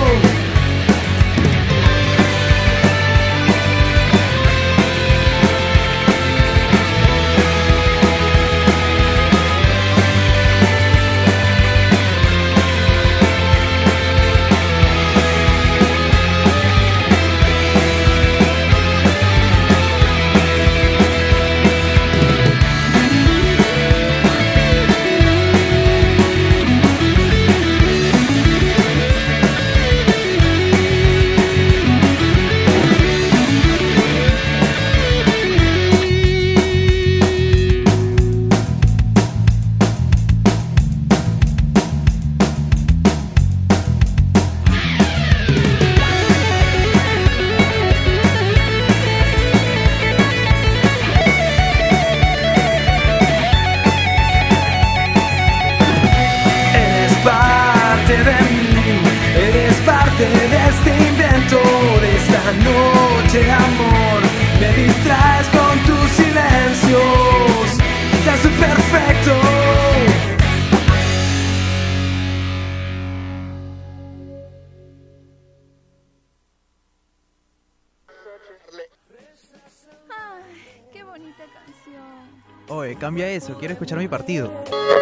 Oye, cambia eso, quiero escuchar mi partido.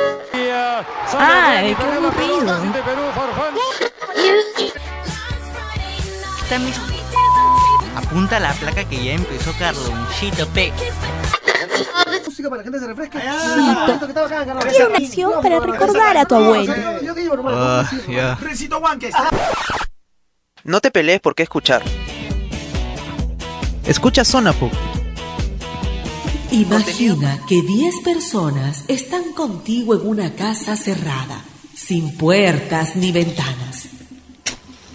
¡Ay, qué aburrido! Apunta la placa que ya empezó Carlonchito P. Música para que la gente se refresque. Quiero una acción para recordar a tu abuelo. Ya. No te pelees por qué escuchar. Escucha Zona PUC. Imagina que 10 personas están contigo en una casa cerrada, sin puertas ni ventanas.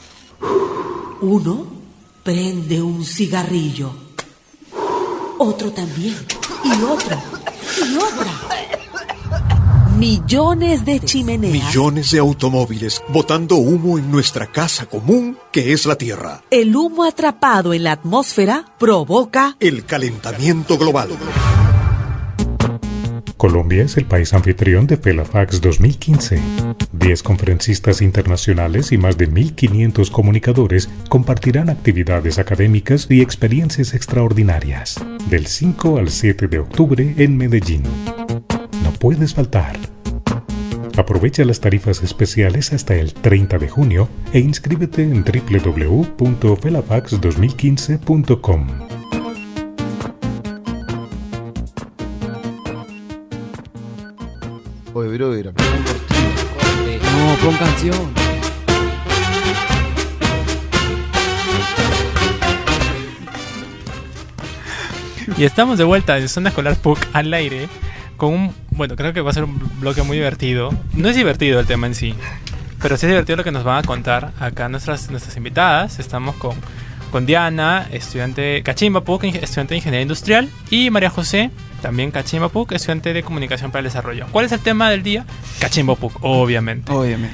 Uno prende un cigarrillo. Otro también. Y otro. Y otra. Millones de chimeneas. Millones de automóviles botando humo en nuestra casa común que es la Tierra. El humo atrapado en la atmósfera provoca el calentamiento global. Colombia es el país anfitrión de FELAFAX 2015. 10 conferencistas internacionales y más de 1.500 comunicadores compartirán actividades académicas y experiencias extraordinarias. Del 5 al 7 de octubre en Medellín. No puedes faltar. Aprovecha las tarifas especiales hasta el 30 de junio e inscríbete en www.felafax2015.com. Oye, brother, no, pon canción. Y estamos de vuelta en Zona Escolar PUC al aire con un... Bueno, creo que va a ser un bloque muy divertido. No es divertido el tema en sí, pero sí es divertido lo que nos van a contar acá nuestras invitadas. Estamos con Diana, estudiante Cachimba PUC, estudiante de Ingeniería Industrial, y María José, también Cachimba PUC, estudiante de Comunicación para el Desarrollo. ¿Cuál es el tema del día? Cachimba PUC, obviamente.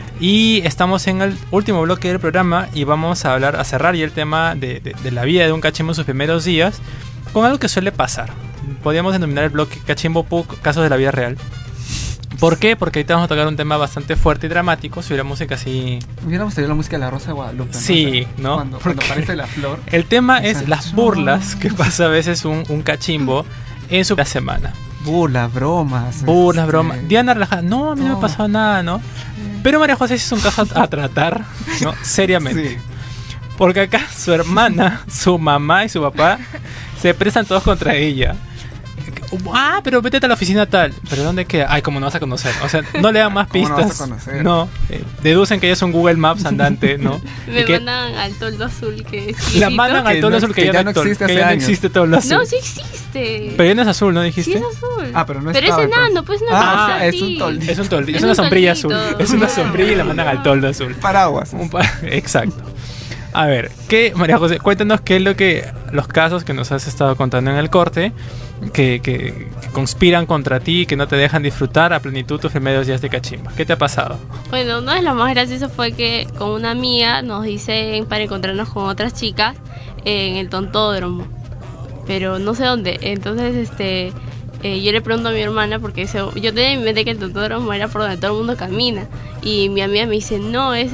Y estamos en el último bloque del programa y vamos a cerrar ya el tema de la vida de un cachimbo en sus primeros días con algo que suele pasar. Podríamos denominar el bloque Cachimbo PUC, casos de la vida real. ¿Por qué? Porque ahorita vamos a tocar un tema bastante fuerte y dramático. Si hubiera música así... Hubiéramos tenido la música de la Rosa de Guadalupe, ¿no? Sí, ¿no? Cuando aparece la flor. El tema es las burlas que pasa a veces un cachimbo en su semana. Burlas, bromas. Diana relajada. No, a mí no me ha pasado nada, ¿no? Pero María José es un caso a tratar, ¿no? Seriamente. Sí. Porque acá su hermana, su mamá y su papá se prestan todos contra ella. Ah, pero vete a la oficina tal. ¿Pero dónde queda? Ay, ¿cómo no vas a conocer? O sea, no le dan más pistas. No, deducen que ella es un Google Maps andante, ¿no? Me mandan al toldo azul que es la mandan al toldo azul que ya no existe hace años. No existe toldo azul. No, sí existe. Pero ya no es azul, ¿no dijiste? Sí es azul. Ah, pero no es enano, pues no. Es un toldo. Es un toldo. Es una sombrilla azul. Es una sombrilla y la mandan al toldo azul. Paraguas. Exacto. A ver, María José, cuéntanos qué es los casos que nos has estado contando en el corte que conspiran contra ti, que no te dejan disfrutar a plenitud tus primeros días de cachimba. ¿Qué te ha pasado? Bueno, uno de los más graciosos fue que con una amiga nos dicen para encontrarnos con otras chicas en el tontódromo, pero no sé dónde. Entonces, yo le pregunto a mi hermana porque yo tenía en mi mente que el tontódromo era por donde todo el mundo camina, y mi amiga me dice no, es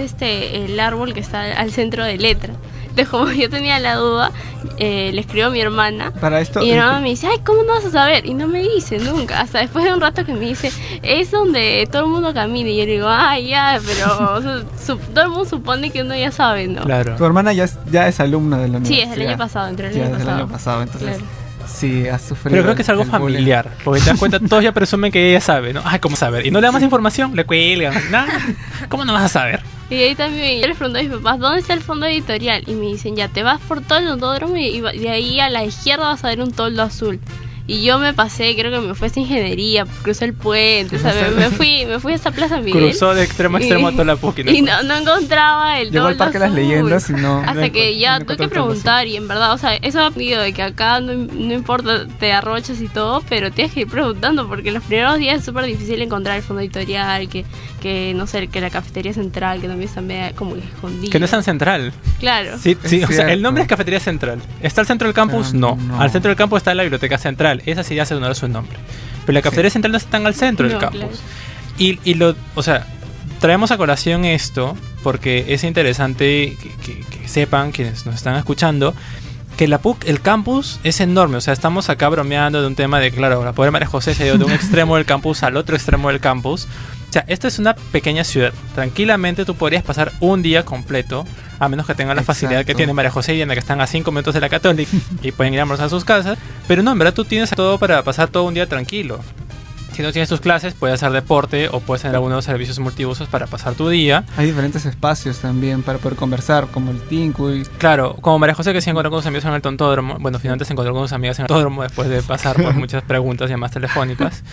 el árbol que está al centro de Letra. Entonces, como yo tenía la duda, le escribo a mi hermana para esto, y mi hermana me dice, ay, ¿cómo no vas a saber? Y no me dice nunca, hasta después de un rato que me dice, es donde todo el mundo camina, y yo le digo, ay, ya, pero todo el mundo supone que uno ya sabe, ¿no? Claro. Tu hermana ya es alumna de la universidad. Sí, es el año pasado, entró el año pasado. Entonces... Claro. Sí, has sufrido. Pero creo que es algo familiar, porque te das cuenta, todos ya presumen que ella sabe, ¿no? Ay, ¿cómo saber? Y no le da más información, le cuelgan, nada. ¿Cómo no vas a saber? Y ahí también yo les pregunto a mis papás, ¿dónde está el fondo editorial? Y me dicen, ya, te vas por todo el autódromo y de ahí a la izquierda vas a ver un toldo azul. Y yo me pasé, creo que me fui a esta ingeniería, crucé el puente, ¿sabes? Me fui a esta Plaza Miguel. Cruzó de extremo a extremo a toda la PUC. Y no encontraba el llegó al Parque de las Leyendas y no... Hasta que ya tuve que preguntar, y en verdad, o sea, eso ha pedido de que acá no importa, te arrochas y todo, pero tienes que ir preguntando, porque los primeros días es súper difícil encontrar el fondo editorial, que no sé, que la cafetería central, que también está medio como escondida. Que no es tan central. Claro. Sí, o sea, el nombre es Cafetería Central. ¿Está al centro del campus? No. Al centro del campus está la Biblioteca Central. Esa sí ya se honor su nombre. Pero la Cafetería Central no está tan al centro del campus. Claro. O sea, traemos a colación esto porque es interesante que sepan, quienes nos están escuchando, que la PUC, el campus es enorme. O sea, estamos acá bromeando de un tema de, claro, la pobre María José se dio de un extremo del campus al otro extremo del campus. O sea, esta es una pequeña ciudad. Tranquilamente tú podrías pasar un día completo, a menos que tengan la facilidad que tiene María José y Diana, que están a 5 minutos de la Católica y pueden ir a sus casas. Pero no, en verdad tú tienes todo para pasar todo un día tranquilo. Si no tienes tus clases, puedes hacer deporte o puedes tener algunos servicios multiusos para pasar tu día. Hay diferentes espacios también para poder conversar, como el Tinku. Claro, como María José, que se encontró con sus amigos en el tontódromo. Bueno, finalmente se encontró con sus amigas en el tontódromo después de pasar por muchas preguntas y llamadas telefónicas.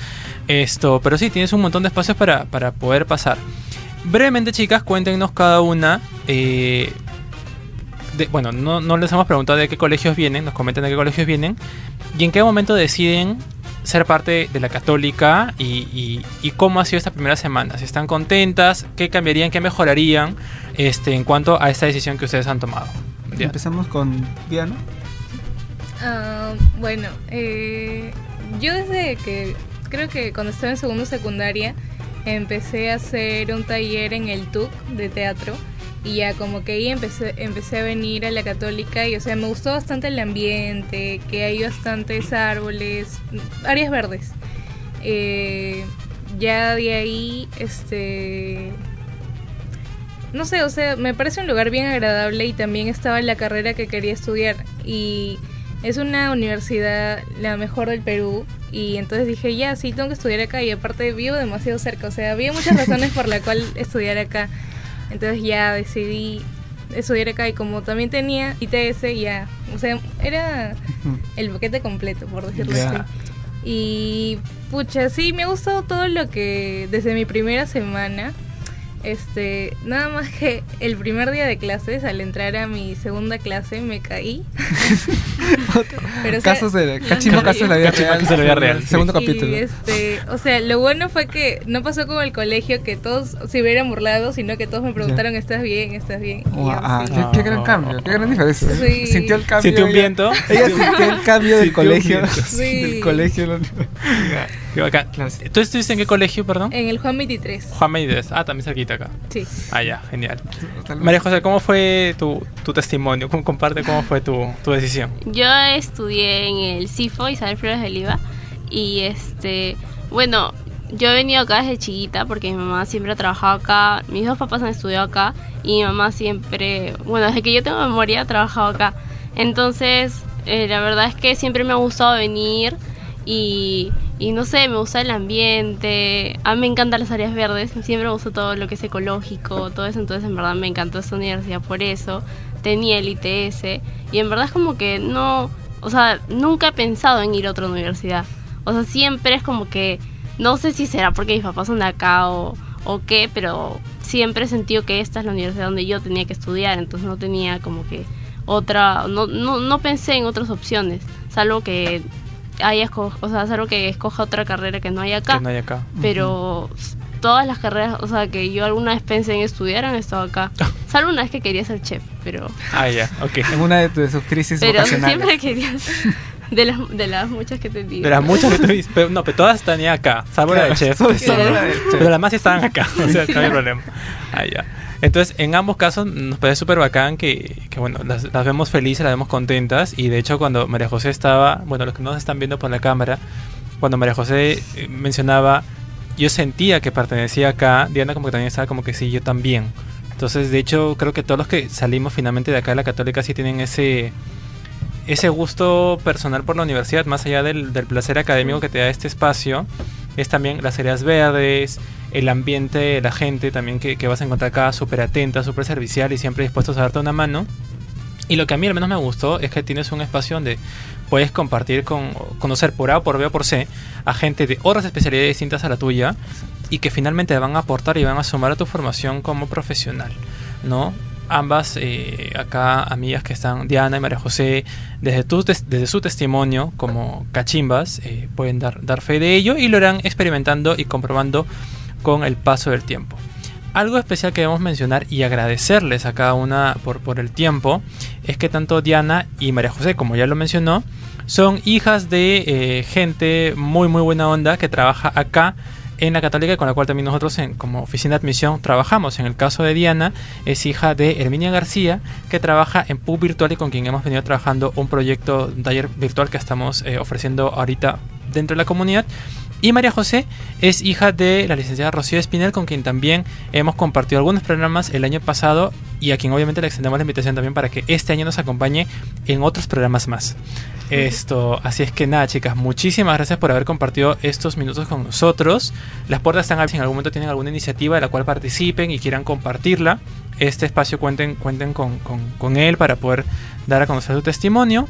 Pero sí, tienes un montón de espacios para poder pasar. Brevemente, chicas, cuéntenos cada una bueno, no les hemos preguntado de qué colegios vienen, nos comentan de qué colegios vienen y en qué momento deciden ser parte de la Católica y cómo ha sido esta primera semana. Si están contentas, qué cambiarían, qué mejorarían en cuanto a esta decisión que ustedes han tomado. Diana. Empezamos con Diana. Bueno, yo desde que creo que cuando estaba en segundo secundaria empecé a hacer un taller en el TUC de teatro y ya como que ahí empecé a venir a la Católica y o sea me gustó bastante el ambiente, que hay bastantes árboles, áreas verdes. Ya de ahí no sé, o sea, me parece un lugar bien agradable y también estaba en la carrera que quería estudiar y es una universidad la mejor del Perú y entonces dije, ya, sí, tengo que estudiar acá y aparte vivo demasiado cerca, o sea, había muchas razones por la cual estudiar acá. Entonces ya decidí estudiar acá y como también tenía ITS, ya, o sea, era el paquete completo, por decirlo así. Y pucha, sí, me ha gustado todo lo que desde mi primera semana. Nada más que el primer día de clases, al entrar a mi segunda clase, me caí. Pero, casos de la vida real. Segundo capítulo. O sea, lo bueno fue que no pasó como el colegio, que todos se hubieran burlado, sino que todos me preguntaron, ¿estás bien? ¿Estás bien? Qué gran cambio, qué gran diferencia. Sí. Sintió el cambio. Sintió un viento. Ella sintió el cambio del colegio. Sí. Del colegio. Qué bacán. ¿Tú estuviste en qué colegio, perdón? En el Juan 23. Juan 23. También cerquita acá. Sí. Ya, genial. María José, ¿cómo fue tu testimonio? Comparte cómo fue tu decisión. Yo estudié en el CIFO, Isabel Flores del Oliva, y bueno, yo he venido acá desde chiquita porque mi mamá siempre ha trabajado acá, mis dos papás han estudiado acá y mi mamá siempre, bueno, desde que yo tengo memoria ha trabajado acá. Entonces, la verdad es que siempre me ha gustado venir y no sé, me gusta el ambiente, a mí me encantan las áreas verdes, siempre me gusta todo lo que es ecológico, todo eso, entonces en verdad me encantó esta universidad por eso, tenía el ITS y en verdad es como que no, o sea, nunca he pensado en ir a otra universidad, o sea, siempre es como que, no sé si será porque mis papás son de acá o qué, pero siempre he sentido que esta es la universidad donde yo tenía que estudiar, entonces no tenía como que otra, no pensé en otras opciones, salvo que salvo que escoja otra carrera que no hay acá. Pero todas las carreras, o sea, que yo alguna vez pensé en estudiar han estado acá. Salvo una vez que quería ser chef, pero... En una de sus crisis vocacionales. Pero siempre quería ser... De las muchas que te digo. De las muchas que te digo. Pero todas están acá, salvo la de chef. Pero las más estaban acá, o sea, no hay problema. Entonces, en ambos casos nos parece súper bacán que bueno, las vemos felices, las vemos contentas. Y de hecho, cuando María José estaba, bueno, los que nos están viendo por la cámara, cuando María José mencionaba, yo sentía que pertenecía acá, Diana como que también estaba como que sí, yo también. Entonces, de hecho, creo que todos los que salimos finalmente de acá de la Católica sí tienen ese gusto personal por la universidad, más allá del placer académico que te da este espacio. Es también las áreas verdes, el ambiente, la gente también que vas a encontrar acá súper atenta, súper servicial y siempre dispuestos a darte una mano. Y lo que a mí al menos me gustó es que tienes un espacio donde puedes compartir, conocer por A, por B o por C a gente de otras especialidades distintas a la tuya y que finalmente van a aportar y van a sumar a tu formación como profesional, ¿no? Ambas acá amigas que están, Diana y María José, desde su testimonio como cachimbas, pueden dar fe de ello y lo irán experimentando y comprobando con el paso del tiempo. Algo especial que debemos mencionar y agradecerles a cada una por el tiempo es que tanto Diana y María José, como ya lo mencionó, son hijas de gente muy muy buena onda que trabaja acá en la Católica, con la cual también nosotros como oficina de admisión trabajamos. En el caso de Diana, es hija de Herminia García, que trabaja en PUC Virtual y con quien hemos venido trabajando un taller virtual que estamos ofreciendo ahorita dentro de la comunidad. Y María José es hija de la licenciada Rocío Espinel, con quien también hemos compartido algunos programas el año pasado y a quien obviamente le extendemos la invitación también para que este año nos acompañe en otros programas más. Así es que nada, chicas, muchísimas gracias por haber compartido estos minutos con nosotros. Las puertas están abiertas, si en algún momento tienen alguna iniciativa de la cual participen y quieran compartirla, este espacio cuenten con él para poder dar a conocer su testimonio.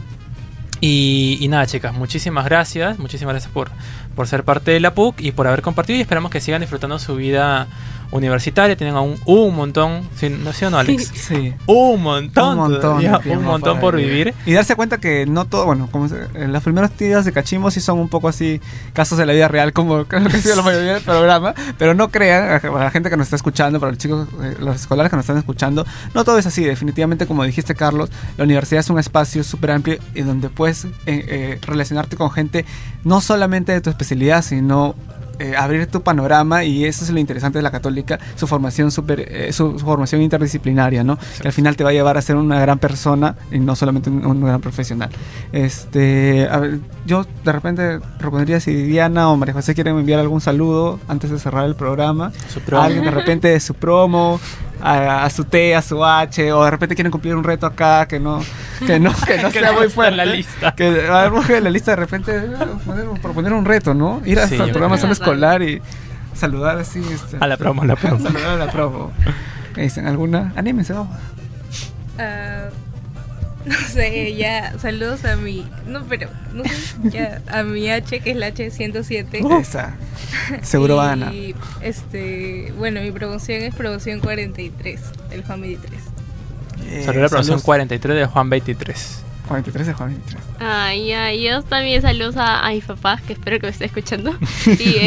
Y nada, chicas, muchísimas gracias por ser parte de la PUC y por haber compartido, y esperamos que sigan disfrutando su vida universitaria, tienen aún un montón, ¿sí, no, Alex? Sí. Un montón por vivir. Y darse cuenta que no todo, bueno, como en los primeros días de Cachimbo sí son un poco así casos de la vida real, como creo que ha sido la mayoría del programa, pero no crean, para la gente que nos está escuchando, para los chicos, los escolares que nos están escuchando, no todo es así. Definitivamente, como dijiste, Carlos, la universidad es un espacio súper amplio en donde puedes relacionarte con gente no solamente de tu especialidad, sino abrir tu panorama, y eso es lo interesante de la Católica, su formación su formación interdisciplinaria, ¿no? Que al final te va a llevar a ser una gran persona y no solamente un gran profesional. A ver, yo de repente propondría si Diana o María José quieren enviar algún saludo antes de cerrar el programa. A alguien de repente de su promo, a su T, a su H, o de repente quieren cumplir un reto acá que no sea muy fuerte en la lista. Que a ver, en la lista de repente proponer un reto, ¿no? Ir al programa Zona Escolar y saludar así a la promo. Saludar a la promo. ¿Qué dicen? ¿Alguna? Anímense, vamos. No sé, ya, saludos a mi... No, pero, no sé, ya, a mi H, que es la H107. Esa, seguro va a ganar. Y, bueno, mi promoción es promoción 43, del Juan 23. Sobre la promoción 43 de Juan 23. 43 de Juan 23. Yo también saludos a mis papás, que espero que me estén escuchando. Y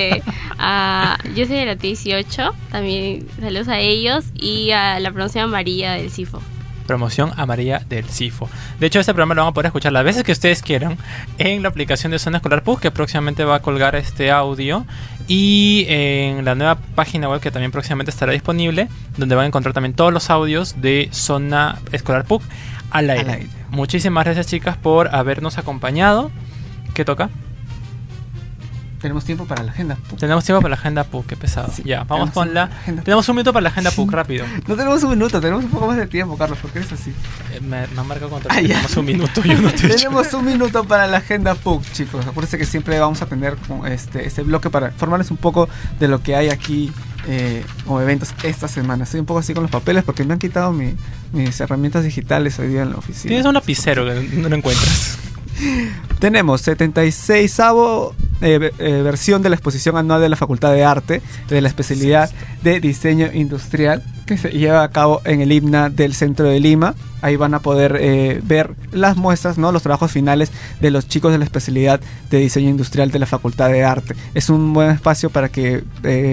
yo soy de la T18, también saludos a ellos, y a la promoción María del CIFO. Promoción amarilla del CIFO. De hecho, este programa lo van a poder escuchar las veces que ustedes quieran en la aplicación de Zona Escolar PUC, que próximamente va a colgar este audio, y en la nueva página web, que también próximamente estará disponible, donde van a encontrar también todos los audios de Zona Escolar PUC al aire. Muchísimas gracias, chicas, por habernos acompañado. ¿Qué toca? Tenemos tiempo para la agenda PUC. Tenemos tiempo para la agenda PUC, qué pesado. Sí, ya, vamos con la... Tenemos un minuto para la agenda PUC, rápido. No tenemos un minuto, tenemos un poco más de tiempo, Carlos, ¿por qué eres así? Me han marcado contra tenemos un minuto. Yo no te tenemos un minuto para la agenda PUC, chicos. Acuérdense que siempre vamos a tener este bloque para informarles un poco de lo que hay aquí como eventos esta semana. Estoy un poco así con los papeles porque me han quitado mis herramientas digitales hoy día en la oficina. Tienes un lapicero que no lo encuentras. Tenemos 76avo versión de la exposición anual de la Facultad de Arte de la especialidad de Diseño Industrial, que se lleva a cabo en el IBNA del centro de Lima. Ahí van a poder ver las muestras, ¿no? Los trabajos finales de los chicos de la especialidad de Diseño Industrial de la Facultad de Arte. Es un buen espacio para que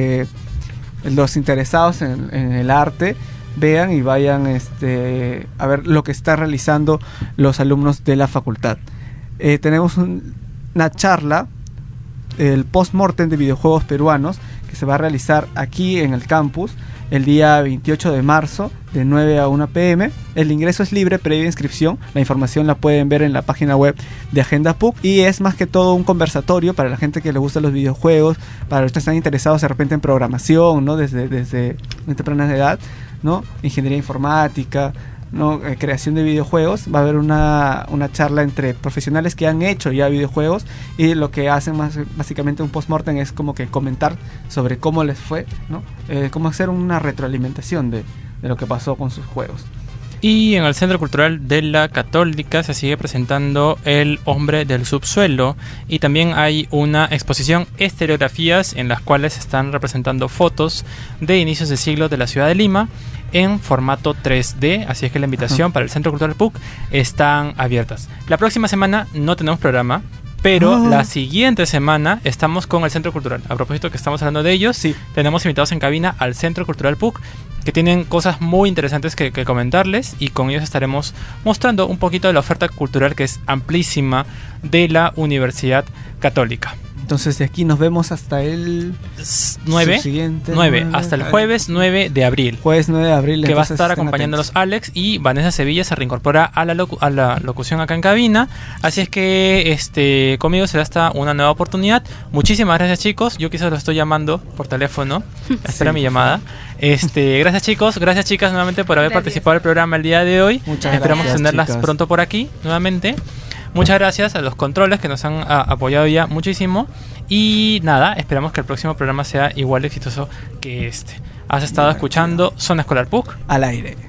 los interesados en el arte vean y vayan a ver lo que están realizando los alumnos de la facultad. Tenemos una charla, el post-mortem de videojuegos peruanos, que se va a realizar aquí en el campus el día 28 de marzo de 9 a 1 p.m. El ingreso es libre, previa inscripción. La información la pueden ver en la página web de Agenda PUC, y es más que todo un conversatorio para la gente que le gusta los videojuegos, para los que están interesados de repente en programación, ¿no? desde temprana edad, ¿no? Ingeniería informática, ¿no? Creación de videojuegos. Va a haber una charla entre profesionales que han hecho ya videojuegos, y lo que hacen básicamente un post-mortem es como que comentar sobre cómo les fue, ¿no? Cómo hacer una retroalimentación de lo que pasó con sus juegos. Y en el Centro Cultural de la Católica se sigue presentando El Hombre del Subsuelo, y también hay una exposición Estereografías, en las cuales se están representando fotos de inicios de siglo de la ciudad de Lima en formato 3D, así es que la invitación para el Centro Cultural PUC están abiertas. La próxima semana no tenemos programa, pero la siguiente semana estamos con el Centro Cultural. A propósito que estamos hablando de ellos, sí, tenemos invitados en cabina al Centro Cultural PUC, que tienen cosas muy interesantes que comentarles, y con ellos estaremos mostrando un poquito de la oferta cultural, que es amplísima, de la Universidad Católica. Entonces de aquí nos vemos hasta el 9 hasta el jueves 9 de abril. Jueves 9 de abril. Que va a estar acompañándolos Alex, y Vanessa Sevilla se reincorpora a la locución acá en cabina. Así es que conmigo será esta una nueva oportunidad. Muchísimas gracias, chicos. Yo quizás los estoy llamando por teléfono. Espera mi llamada. Gracias, chicos. Gracias, chicas, nuevamente por haber participado del programa el día de hoy. Esperamos tenerlas pronto por aquí nuevamente. Muchas gracias a los controles que nos han apoyado ya muchísimo. Y nada, esperamos que el próximo programa sea igual de exitoso que este. Has estado escuchando Zona Escolar PUC al aire.